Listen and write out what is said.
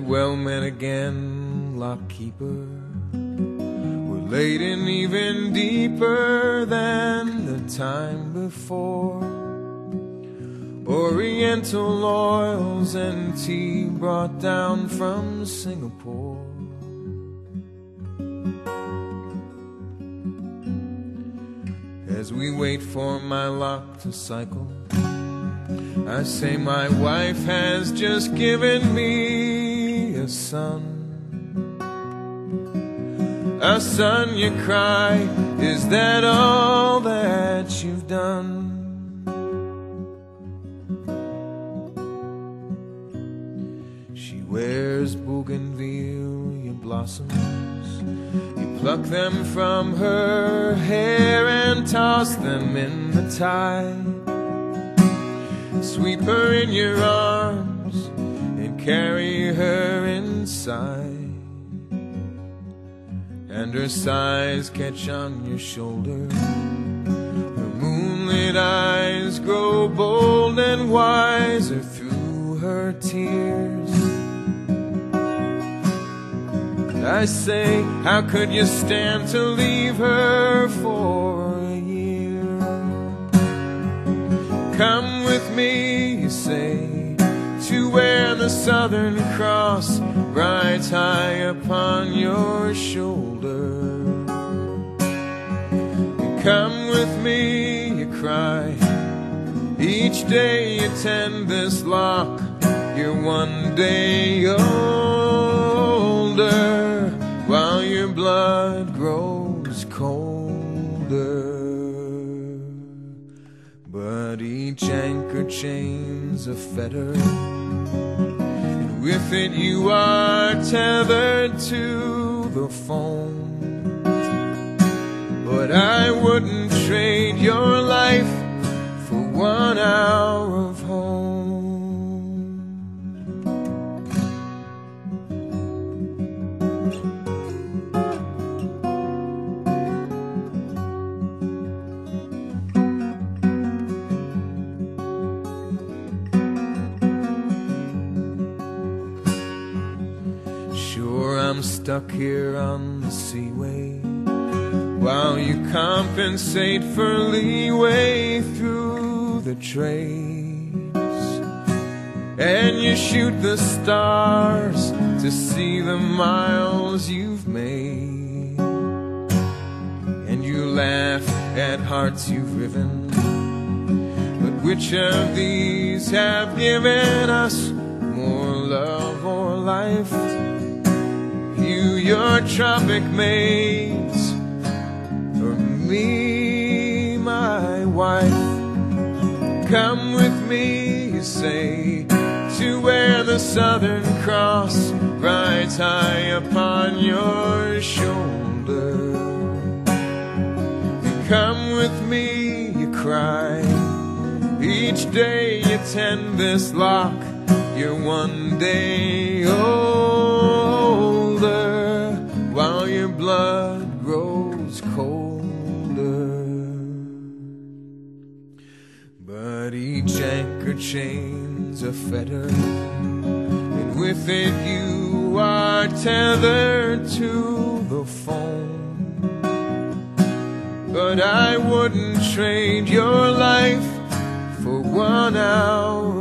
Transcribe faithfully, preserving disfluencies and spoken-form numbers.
well met again, lockkeeper. We're laden even deeper than the time before. Oriental oils and tea brought down from Singapore. As we wait for my lock to cycle, I say my wife has just given me a son. A son, you cry, is that all that you've done? She wears bougainvillea blossoms. You pluck them from her hair and toss them in the tide. Sweep her in your arms and carry her inside. And her sighs catch on your shoulder. Her moonlit eyes grow bold and wiser through her tears. I say, how could you stand to leave her for a year? Come with me, you say, to where the Southern Cross rides high upon your shoulder. And come with me, you cry, each day you tend this lock, you're one day older, while your blood grows colder. But each anchor chain's a fetter, and with it you are tethered to the foam. But I wouldn't trade your life for one hour of home. Sure, I'm stuck here on the seaway, while you compensate for leeway through the trades. And you shoot the stars to see the miles you've made. And you laugh at hearts you've riven, but which of these have given us more love or life? You, your tropic maids, or me, my wife? Come with me, you say, to where the Southern Cross rides high upon your shoulder. And come with me, you cry, each day you tend this lock, you're one day older, while your blood grows colder. But each anchor chain's a fetter, and with it you are tethered to the foam. But I wouldn't trade your life for one hour